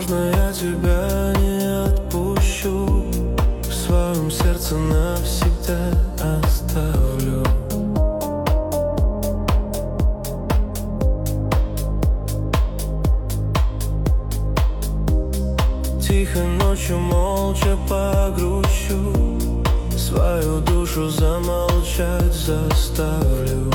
Можно я тебя не отпущу, в своем сердце навсегда оставлю. Тихо ночью молча погрущу, свою душу замолчать заставлю.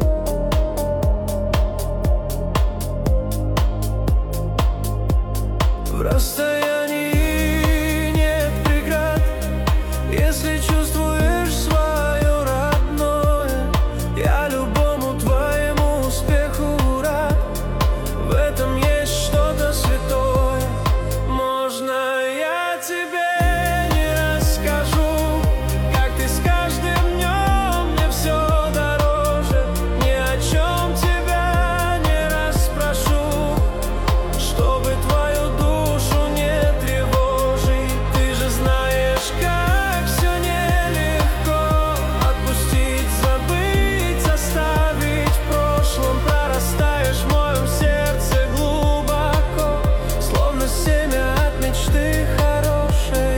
В расстоянии нет преград, если чувствуешь свое родное. Я любому твоему успеху рад, в этом есть что-то святое. Можно я тебе не расскажу, как ты с каждым днем мне все дороже. Ни о чем тебя не расспрошу, чтобы твою душу не тревожить. Ты же знаешь, как все нелегко отпустить, забыть, оставить в прошлом. Прорастаешь в моем сердце глубоко, словно семя от мечты хорошей.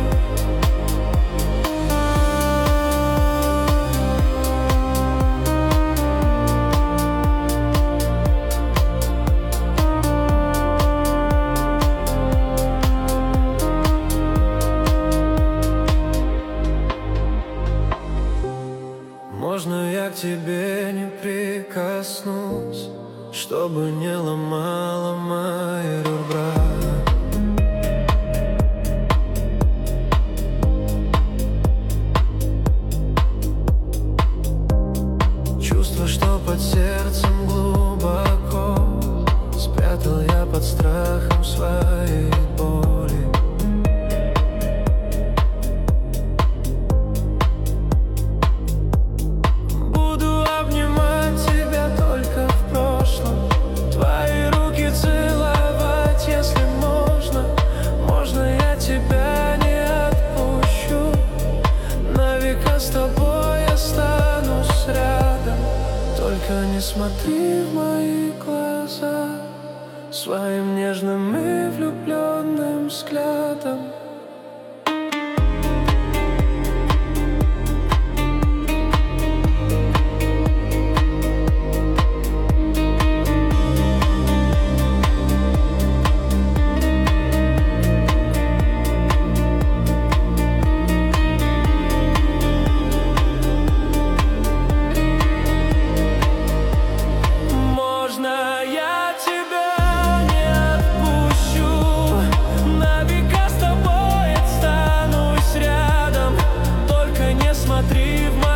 Можно я к тебе не прикоснусь, чтобы не ломала мои ребра? Чувство, что под сердцем глубоко спрятал я под страхом своей боли. Буду обнимать тебя только в прошлом, твои руки целовать, если можно. Можно я тебя не отпущу, на века с тобой останусь рядом. Только не смотри в мои глаза своим нежным и влюбленным взглядом. Можно я тебя не отпущу, на века с тобой останусь рядом. Только не смотри в мои